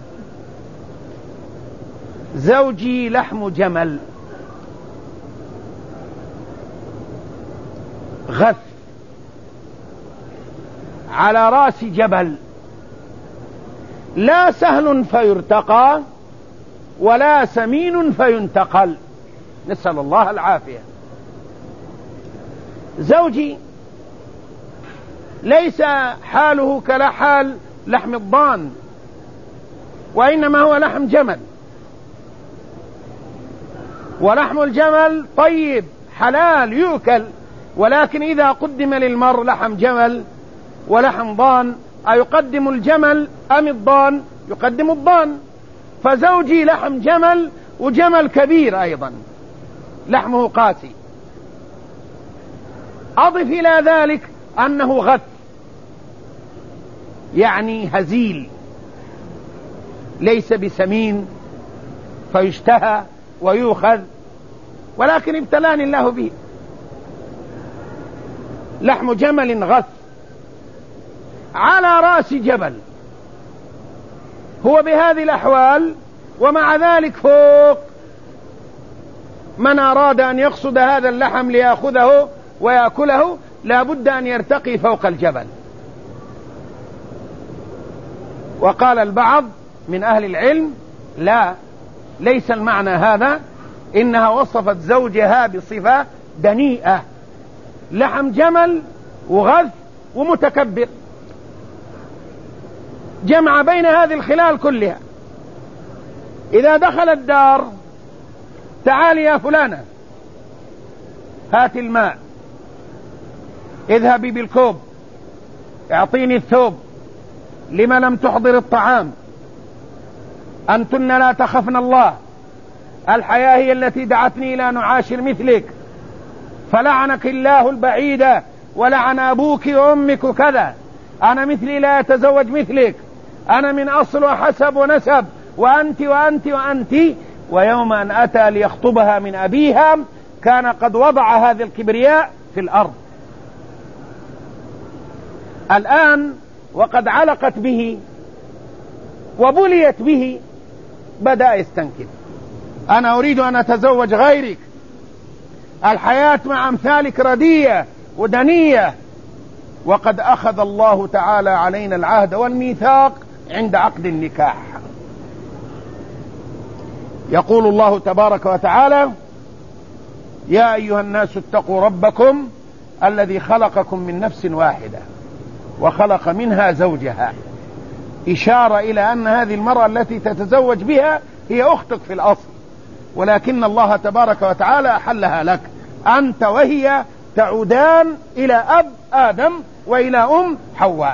زوجي لحم جمل غث على رأس جبل، لا سهل فيرتقى ولا سمين فينتقل، نسأل الله العافية. زوجي ليس حاله كحال لحم الضان، وإنما هو لحم جمل، ولحم الجمل طيب حلال يؤكل، ولكن إذا قدم للمرء لحم جمل ولحم ضان أيقدم الجمل أم الضان؟ يقدم الضان. فزوجي لحم جمل، وجمل كبير أيضا لحمه قاسي. أضف إلى ذلك أنه غث، يعني هزيل، ليس بسمين فيشتهى ويؤخذ، ولكن ابتلاني الله به. لحم جمل غث على رأس جبل، هو بهذه الأحوال، ومع ذلك فوق. من أراد أن يقصد هذا اللحم ليأخذه ويأكله لا بد أن يرتقي فوق الجبل. وقال البعض من أهل العلم لا، ليس المعنى هذا، إنها وصفت زوجها بصفة دنيئة، لحم جمل وغث ومتكبر، جمع بين هذه الخلال كلها. إذا دخل الدار: تعالي يا فلانة، هات الماء، اذهبي بالكوب، اعطيني الثوب، لما لم تحضر الطعام؟ أنتن لا تخفن الله، الحياة هي التي دعتني إلى نعاشر مثلك، فلعنك الله البعيدة ولعن أبوك وأمك كذا، أنا مثلي لا يتزوج مثلك، أنا من أصل وحسب ونسب، وأنت وأنت وأنت. ويوم أن أتى ليخطبها من أبيها كان قد وضع هذا الكبرياء في الأرض. الآن وقد علقت به وبليت به بدأ يستنكر: أنا أريد أن أتزوج غيرك، الحياة مع أمثالك ردية ودنية، وقد أخذ الله تعالى علينا العهد والميثاق عند عقد النكاح. يقول الله تبارك وتعالى: يا أيها الناس اتقوا ربكم الذي خلقكم من نفس واحدة وخلق منها زوجها، إشارة إلى أن هذه المرأة التي تتزوج بها هي أختك في الأصل، ولكن الله تبارك وتعالى أحلها لك، أنت وهي تعودان إلى أب آدم وإلى أم حواء.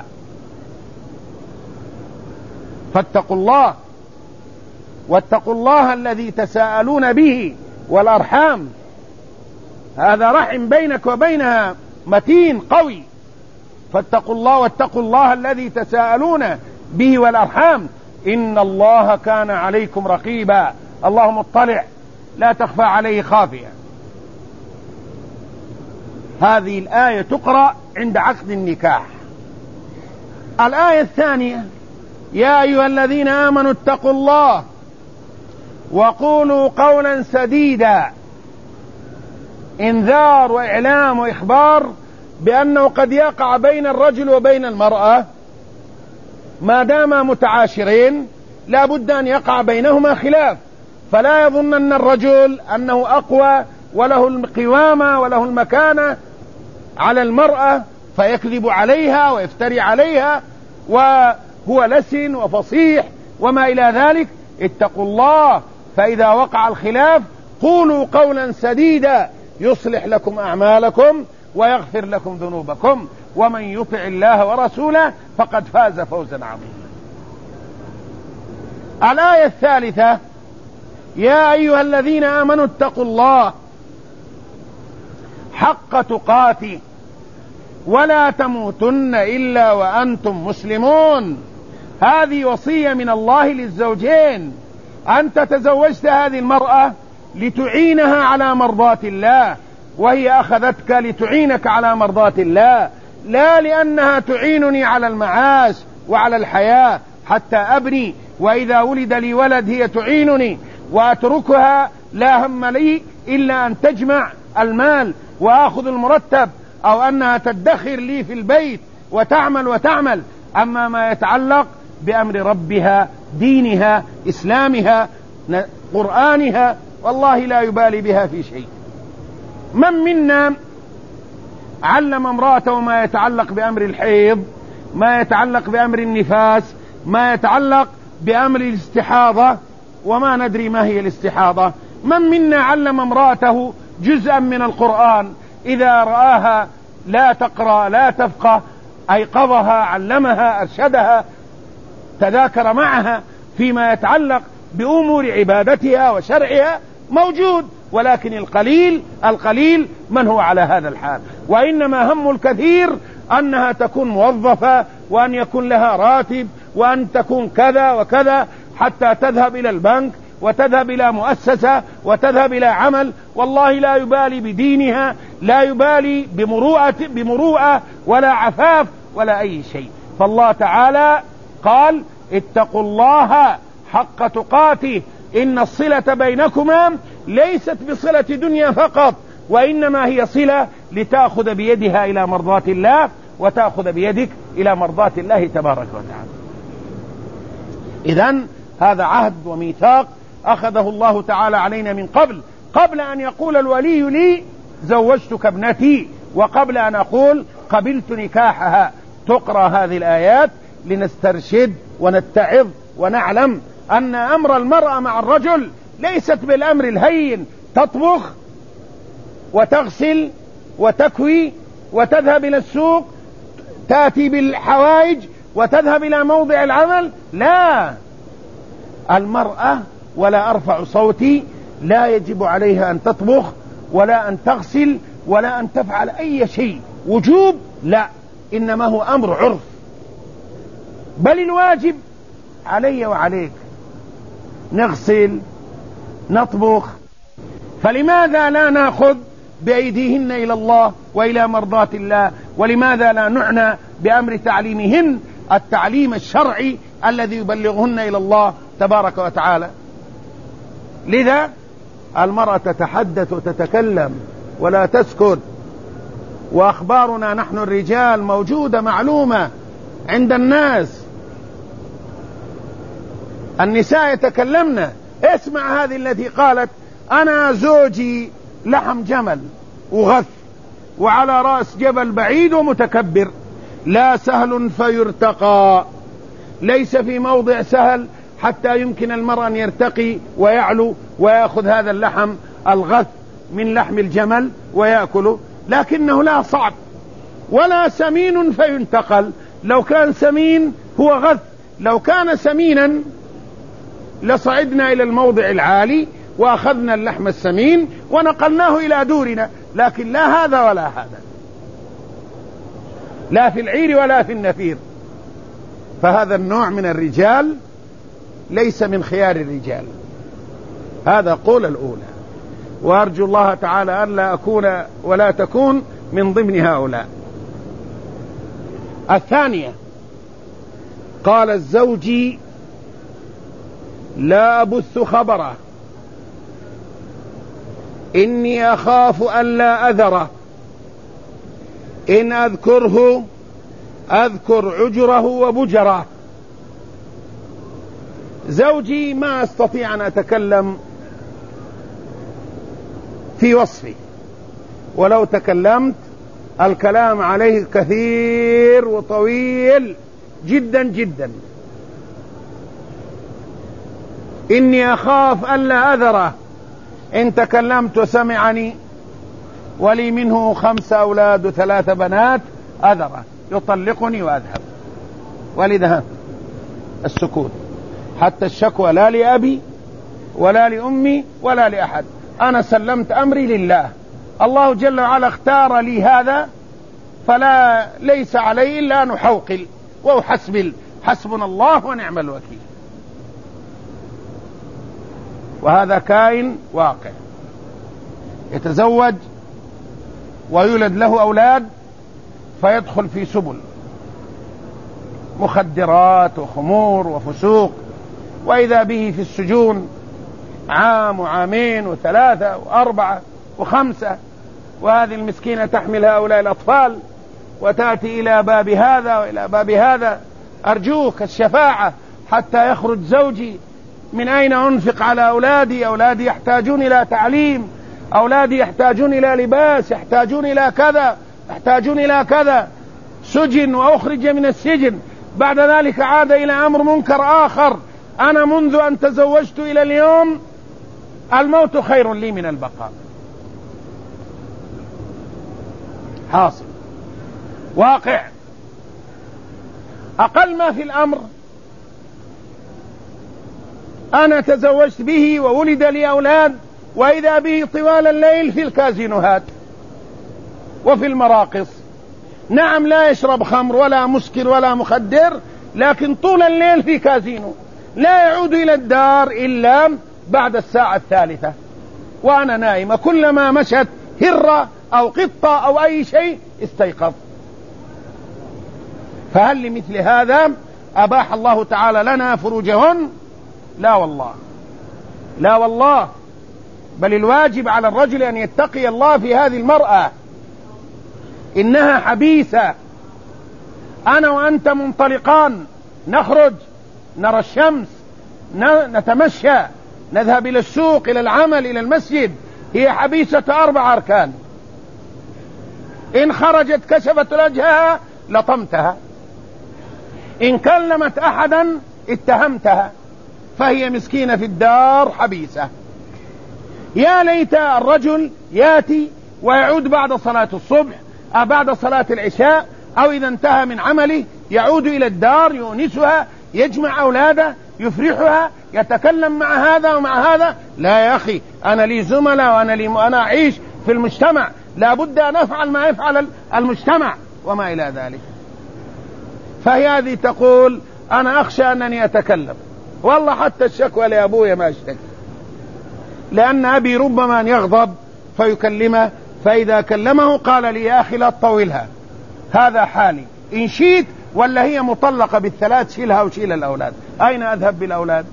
فاتقوا الله، واتقوا الله الذي تساءلون به والأرحام، هذا رحم بينك وبينها متين قوي. فاتقوا الله، واتقوا الله الذي تساءلون به والأرحام، إن الله كان عليكم رقيبا، الله مطلع لا تخفى عليه خافية. هذه الآية تقرأ عند عقد النكاح. الآية الثانية: يا أيها الذين آمنوا اتقوا الله وقولوا قولا سديدا، إنذار وإعلام وإخبار بأنه قد يقع بين الرجل وبين المرأة ما دام متعاشرين، لا بد أن يقع بينهما خلاف، فلا يظنن الرجل أنه أقوى وله القوامة وله المكانة على المرأة فيكذب عليها ويفتري عليها وهو لسن وفصيح وما إلى ذلك. اتقوا الله، فإذا وقع الخلاف قولوا قولا سديدا يصلح لكم أعمالكم ويغفر لكم ذنوبكم، ومن يطع الله ورسوله فقد فاز فوزا عظيما. الآية الثالثة: يا أيها الذين آمنوا اتقوا الله حق تقاته ولا تموتن إلا وأنتم مسلمون. هذه وصية من الله للزوجين، أنت تزوجت هذه المرأة لتعينها على مرضاة الله، وهي أخذتك لتعينك على مرضاة الله، لا لأنها تعينني على المعاش وعلى الحياة حتى أبني، وإذا ولد لي ولد هي تعينني وأتركها لا هم لي إلا أن تجمع المال وأخذ المرتب، أو أنها تدخر لي في البيت وتعمل وتعمل. أما ما يتعلق بأمر ربها، دينها، إسلامها، قرآنها، والله لا يبالي بها في شيء. من منا علم امرأته ما يتعلق بأمر الحيض، ما يتعلق بأمر النفاس، ما يتعلق بأمر الاستحاضة، وما ندري ما هي الاستحاضة؟ من منا علم امرأته جزءا من القرآن، إذا رآها لا تقرأ لا تفقه أيقظها، علمها، أرشدها، تذاكر معها فيما يتعلق بأمور عبادتها وشرعها موجود، ولكن القليل القليل من هو على هذا الحال. وإنما هم الكثير أنها تكون موظفة، وأن يكون لها راتب، وأن تكون كذا وكذا، حتى تذهب إلى البنك وتذهب إلى مؤسسة وتذهب إلى عمل، والله لا يبالي بدينها، لا يبالي بمروءة, بمروءة ولا عفاف ولا أي شيء. فالله تعالى قال اتقوا الله حق تقاته إن الصلة بينكما ليست بصلة دنيا فقط، وإنما هي صلة لتأخذ بيدها إلى مرضاة الله وتأخذ بيدك إلى مرضاة الله تبارك وتعالى. إذن هذا عهد وميثاق أخذه الله تعالى علينا من قبل قبل أن يقول الولي لي زوجتك ابنتي، وقبل أن أقول قبلت نكاحها. تقرأ هذه الآيات لنسترشد ونتعظ ونعلم أن أمر المرأة مع الرجل ليست بالأمر الهين، تطبخ وتغسل وتكوي وتذهب إلى السوق، تأتي بالحوائج وتذهب إلى موضع العمل. لا، المرأة ولا أرفع صوتي لا يجب عليها أن تطبخ ولا أن تغسل ولا أن تفعل أي شيء وجوب، لا، إنما هو أمر عرف، بل الواجب علي وعليك نغسل نطبخ. فلماذا لا نأخذ بأيديهن إلى الله وإلى مرضاة الله؟ ولماذا لا نعنى بأمر تعليمهن التعليم الشرعي الذي يبلغهن إلى الله تبارك وتعالى؟ لذا المرأة تتحدث وتتكلم ولا تسكت، وأخبارنا نحن الرجال موجودة معلومة عند الناس. النساء يتكلمن. اسمع هذه التي قالت أنا زوجي لحم جمل وغث وعلى رأس جبل بعيد ومتكبر، لا سهل فيرتقى، ليس في موضع سهل حتى يمكن المرء أن يرتقي ويعلو ويأخذ هذا اللحم الغث من لحم الجمل ويأكله، لكنه لا صعب، ولا سمين فينتقل. لو كان سمين هو غث، لو كان سمينا لصعدنا إلى الموضع العالي وأخذنا اللحم السمين ونقلناه إلى دورنا، لكن لا هذا ولا هذا، لا في العير ولا في النفير. فهذا النوع من الرجال ليس من خيار الرجال. هذا قول الأولى، وأرجو الله تعالى أن لا أكون ولا تكون من ضمن هؤلاء. الثانية، قال الزوج لا أبث خبره إني أخاف أن لا أذره، إن أذكره أذكر عجره وبجره. زوجي ما أستطيع أن أتكلم في وصفه، ولو تكلمت الكلام عليه كثير وطويل جدا جدا. إني أخاف ألا أذره، إن تكلمت وسمعني، ولي منه خمس أولاد وثلاث بنات، أذره يطلقني وأذهب. ولذا السكوت، حتى الشكوى لا لأبي ولا لأمي ولا لأحد، أنا سلمت أمري لله. الله جل وعلا اختار لي هذا، فلا ليس علي إلا أن أحوقل وأحسبل، حسبنا الله ونعم الوكيل. وهذا كائن واقع، يتزوج ويولد له أولاد فيدخل في سبل مخدرات وخمور وفسوق، وإذا به في السجون عام وعامين وثلاثة وأربعة وخمسة، وهذه المسكينة تحمل هؤلاء الأطفال وتأتي إلى باب هذا وإلى باب هذا. أرجوك الشفاعة حتى يخرج زوجي. من أين أنفق على أولادي؟ أولادي يحتاجون إلى تعليم، أولادي يحتاجون إلى لباس، يحتاجون إلى كذا، يحتاجون إلى كذا. سجن وأخرج من السجن، بعد ذلك عاد إلى أمر منكر آخر. أنا منذ أن تزوجت إلى اليوم الموت خير لي من البقاء. حاصل واقع. أقل ما في الأمر أنا تزوجت به وولد لي أولاد، وإذا به طوال الليل في الكازينوهات وفي المراقص. نعم لا يشرب خمر ولا مسكر ولا مخدر، لكن طول الليل في كازينو، لا يعود إلى الدار إلا بعد الساعة الثالثة وأنا نائمة، كلما مشت هرة أو قطة أو أي شيء استيقظ. فهل لمثل هذا أباح الله تعالى لنا فروجهن؟ لا والله، لا والله، بل الواجب على الرجل أن يتقي الله في هذه المرأة، إنها حبيسة. أنا وأنت منطلقان، نخرج نرى الشمس، نتمشى، نذهب إلى السوق، إلى العمل، إلى المسجد، هي حبيسة أربع أركان. إن خرجت كشفت وجهها لطمتها، إن كلمت أحدا اتهمتها، فهي مسكينة في الدار حبيسة. يا ليت الرجل ياتي ويعود بعد صلاة الصبح أو بعد صلاة العشاء، أو إذا انتهى من عمله يعود إلى الدار يؤنسها، يجمع أولاده، يفرحها، يتكلم مع هذا ومع هذا. لا يا أخي، أنا لي زملاء وأنا لي أنا أعيش في المجتمع، لا بد أن أفعل ما يفعل المجتمع وما إلى ذلك. فهي هذه تقول أنا أخشى أنني أتكلم، والله حتى الشكوى لأبويا ما أشتكي، لأن أبي ربما أن يغضب فيكلمه، فإذا كلمه قال لي يا أخي لا تطولها، هذا حالي، إن شئت ولا هي مطلقة بالثلاث شيلها وشيل الأولاد، أين أذهب بالأولاد؟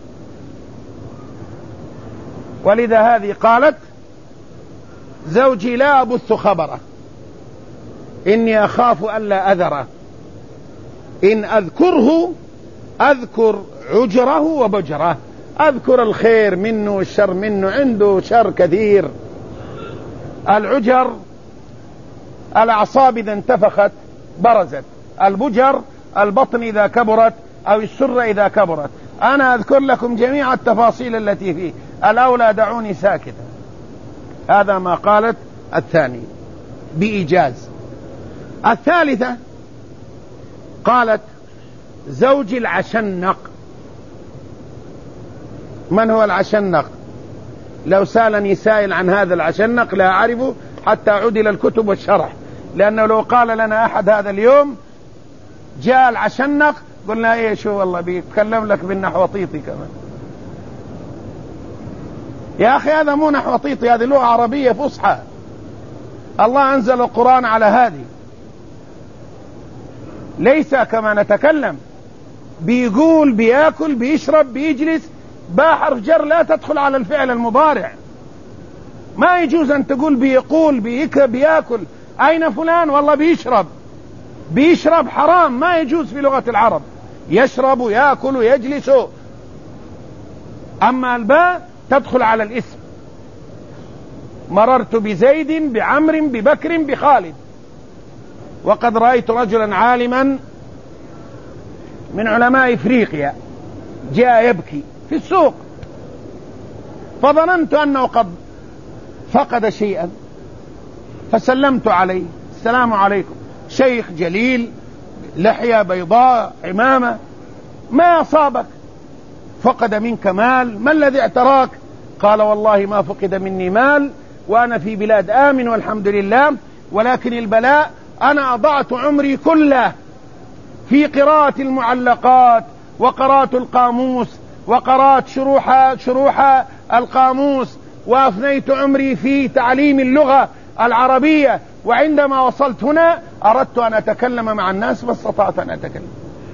ولذا هذه قالت زوجي لا أبث خبره، إني أخاف ألا أذره، إن أذكره أذكر عجره وبجره، أذكر الخير منه والشر منه، عنده شر كثير. العجر الأعصاب إذا انتفخت برزت، البجر البطن إذا كبرت أو السرة إذا كبرت. أنا أذكر لكم جميع التفاصيل التي فيه، الأولى دعوني ساكتا. هذا ما قالت الثاني بإيجاز. الثالثة قالت زوجي العشنق. من هو العشنق؟ لو سألني سائل عن هذا العشنق لا أعرفه حتى أعود إلى الكتب والشرح، لأنه لو قال لنا أحد هذا اليوم جاء العشنق قلنا إيه شو والله بيتكلم لك بالنحوطيطي كمان. يا أخي هذا مو نحوطيطي، هذه لغة عربية فصحى، الله أنزل القرآن على هذه، ليس كما نتكلم بيقول بيأكل بيشرب بيجلس، با حرف جر لا تدخل على الفعل المضارع. ما يجوز أن تقول بيقول بيأكل. أين فلان؟ والله بيشرب. بيشرب حرام، ما يجوز في لغة العرب، يشرب يأكل يجلس. أما الباء تدخل على الاسم، مررت بزيد بعمر ببكر بخالد. وقد رأيت رجلا عالما من علماء إفريقيا جاء يبكي في السوق، فظننت أنه قد فقد شيئا، فسلمت عليه، السلام عليكم، شيخ جليل، لحية بيضاء، عمامة، ما أصابك؟ فقد منك مال، ما الذي اعتراك؟ قال والله ما فقد مني مال، وأنا في بلاد آمن والحمد لله، ولكن البلاء أنا أضعت عمري كله في قراءة المعلقات وقراءة القاموس وقراءة شروح, شروح القاموس، وأفنيت عمري في تعليم اللغة العربية، وعندما وصلت هنا أردت أن أتكلم مع الناس ما استطعت أن أتكلم.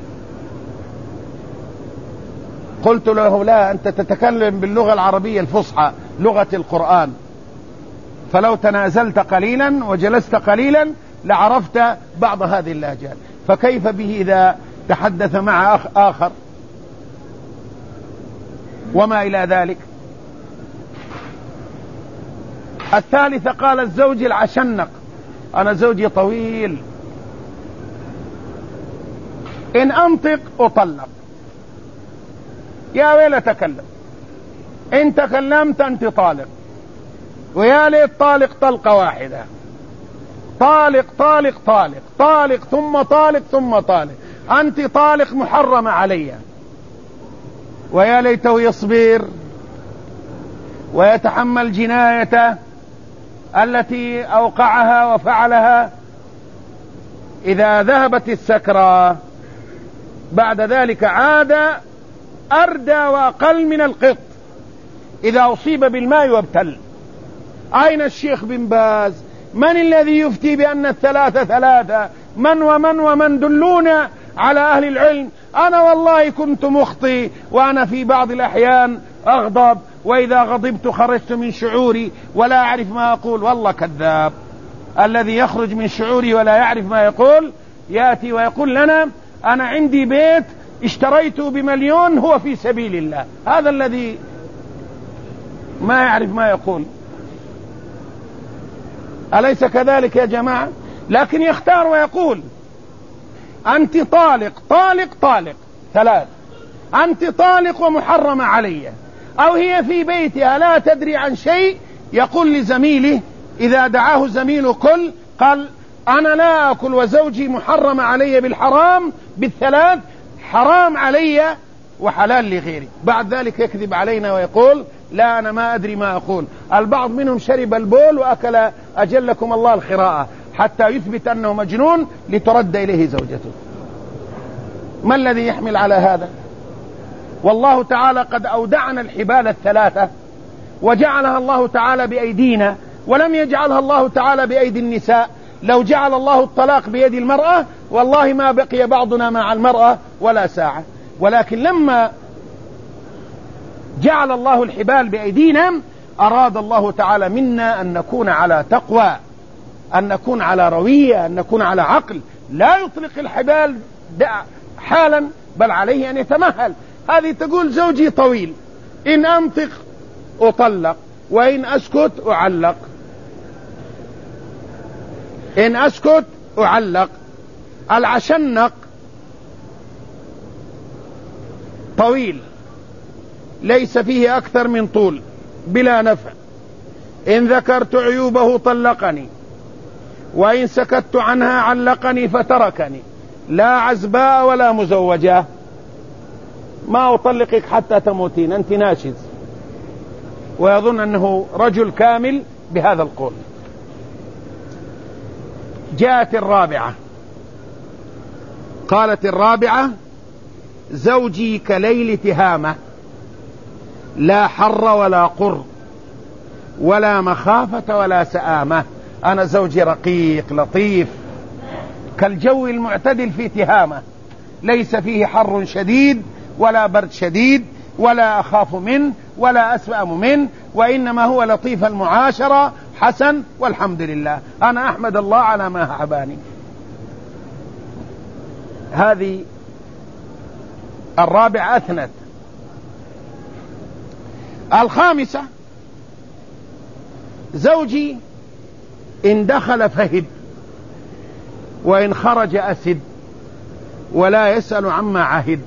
قلت له لا، أنت تتكلم باللغة العربية الفصحى لغة القرآن، فلو تنازلت قليلا وجلست قليلا لعرفت بعض هذه اللهجات، فكيف به إذا تحدث مع أخ آخر وما إلى ذلك. الثالثة قال الزوج العشنق. أنا زوجي طويل، إن أنطق أطلق، يا ويل تكلم، إن تكلمت أنت طالق، ويا ليت طالق طلقة واحدة، طالق طالق طالق طالق ثم طالق ثم طالق، أنت طالق محرمة علي. ويا ليته يصبر ويتحمل جنايته التي أوقعها وفعلها. إذا ذهبت السكرة بعد ذلك عاد أردى وأقل من القط إذا أصيب بالماء وابتل. أين الشيخ بن باز؟ من الذي يفتي بأن الثلاثة ثلاثة؟ من ومن ومن؟ دلونا على أهل العلم. أنا والله كنت مخطئ، وأنا في بعض الأحيان أغضب، وإذا غضبت خرجت من شعوري ولا أعرف ما أقول. والله كذاب الذي يخرج من شعوري ولا يعرف ما يقول، يأتي ويقول لنا أنا عندي بيت اشتريته بمليون هو في سبيل الله. هذا الذي ما يعرف ما يقول. أليس كذلك يا جماعة؟ لكن يختار ويقول أنت طالق طالق طالق ثلاث، أنت طالق ومحرمة علي، أو هي في بيتها لا تدري عن شيء. يقول لزميله إذا دعاه زميله كل، قال أنا لا أكل وزوجي محرم علي بالحرام بالثلاث، حرام علي وحلال لغيري. بعد ذلك يكذب علينا ويقول لا أنا ما أدري ما أقول. البعض منهم شرب البول وأكل أجلكم الله الخراءة حتى يثبت أنه مجنون لترد إليه زوجته. ما الذي يحمل على هذا؟ والله تعالى قد أودعنا الحبال الثلاثة وجعلها الله تعالى بأيدينا، ولم يجعلها الله تعالى بأيدي النساء. لو جعل الله الطلاق بيد المرأة والله ما بقي بعضنا مع المرأة ولا ساعة، ولكن لما جعل الله الحبال بأيدينا أراد الله تعالى منا أن نكون على تقوى، أن نكون على روية، أن نكون على عقل. لا يطلق الحبال حالا، بل عليه أن يتمهل. هذه تقول زوجي طويل، إن أنطق أطلق، وإن أسكت أعلق، إن أسكت أعلق. العشنق طويل ليس فيه أكثر من طول بلا نفع، إن ذكرت عيوبه طلقني، وإن سكت عنها علقني فتركني، لا عزباء ولا مزوجة. ما أطلقك حتى تموتين، أنت ناشز. ويظن أنه رجل كامل بهذا القول. جاءت الرابعة، قالت الرابعة زوجي كليل تهامة، لا حر ولا قر ولا مخافة ولا سآمة. أنا زوجي رقيق لطيف كالجو المعتدل في تهامة، ليس فيه حر شديد ولا برد شديد ولا أخاف منه ولا أسأم منه، وإنما هو لطيف المعاشرة حسن والحمد لله. أنا أحمد الله على ما هباني. هذه الرابعة أثنت. الخامسة زوجي إن دخل فهد وإن خرج أسد ولا يسأل عما عهد.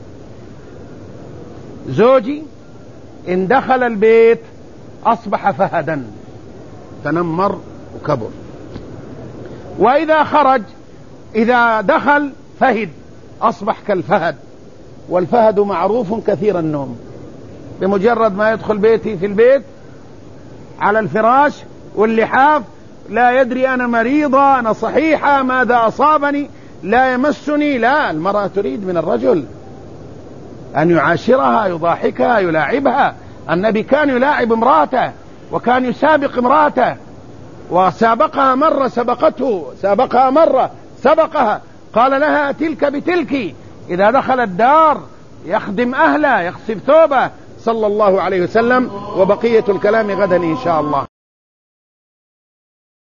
زوجي إن دخل البيت أصبح فهدا، تنمر وكبر، وإذا خرج إذا دخل فهد أصبح كالفهد، والفهد معروف كثير النوم. بمجرد ما يدخل بيتي في البيت على الفراش واللحاف لا يدري أنا مريضة أنا صحيحة ماذا أصابني، لا يمسني. لا، المرأة تريد من الرجل أن يعاشرها يضاحكها يلاعبها. النبي كان يلاعب امرأته وكان يسابق امرأته، وسابقها مرة سبقته، سابقها مرة سبقها، قال لها تلك بتلك. إذا دخل الدار يخدم أهله يخسف ثوبه صلى الله عليه وسلم. وبقية الكلام غدا إن شاء الله.